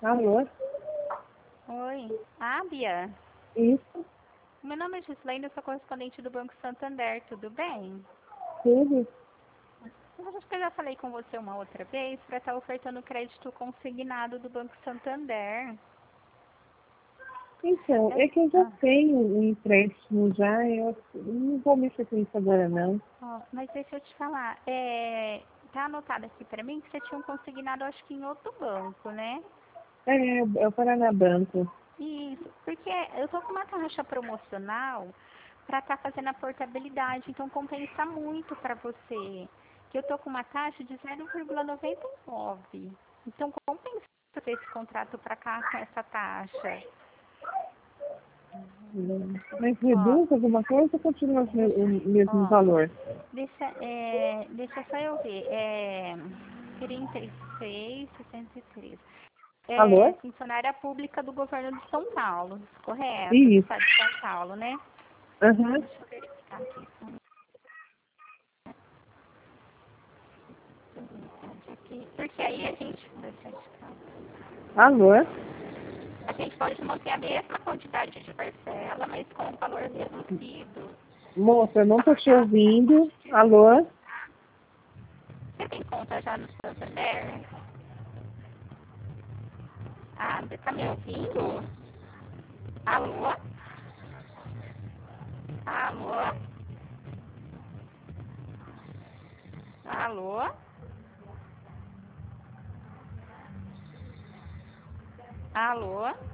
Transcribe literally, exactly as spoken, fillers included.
Alô? Oi. Ah, Bia. Isso, Meu nome é Gislaine, eu sou correspondente do Banco Santander, tudo bem? tudo. Eu acho que eu já falei com você uma outra vez para estar ofertando crédito consignado do Banco Santander. Então, É- é que eu já ah, tenho um empréstimo já, eu não vou mexer com isso agora não. ó, mas deixa eu te falar, é, tá anotado aqui para mim que você tinha um consignado, acho que em outro banco, né? É, é o Paranabanco. Isso, porque eu tô com uma taxa promocional para estar fazendo a portabilidade, então compensa muito para você. Que eu tô com uma taxa de zero vírgula noventa e nove. Então compensa ter esse contrato para cá com essa taxa. Mas Ó, reduz alguma coisa ou continua o me- o deixa, mesmo ó, valor? deixa, é, deixa só eu ver. É trinta e seis, sessenta e três. É Alô? funcionária pública do governo de São Paulo, correto? Do Isso. estado de São Paulo, né? Aham. Deixa eu verificar aqui. Aqui. Porque aí a gente, deixa eu verificar. Alô? A gente pode manter a mesma quantidade de parcela, mas com um valor reduzido. Moça, eu não tô te Pagar. ouvindo. Alô? Você tem conta já no Santander? Ah, você tá me ouvindo? Alô? Alô? Alô? Alô?